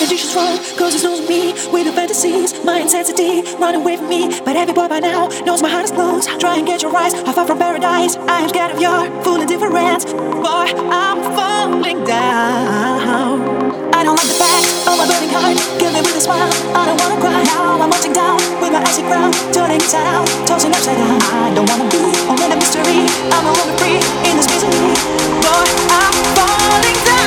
that you should run, cause it's losing me with the fantasies, my intensity, running away from me. But every boy by now knows my heart is closed. Try and get your eyes, I far from paradise. I am scared of your full indifference. Boy, I'm falling down. I don't like the fact of my burning heart. Kill me with a smile, I don't wanna cry. Now I'm watching down with my icy crown, turning inside out, tossing upside down. I don't wanna be all in a mystery. I'm a woman free in this misery. Boy, I'm falling down.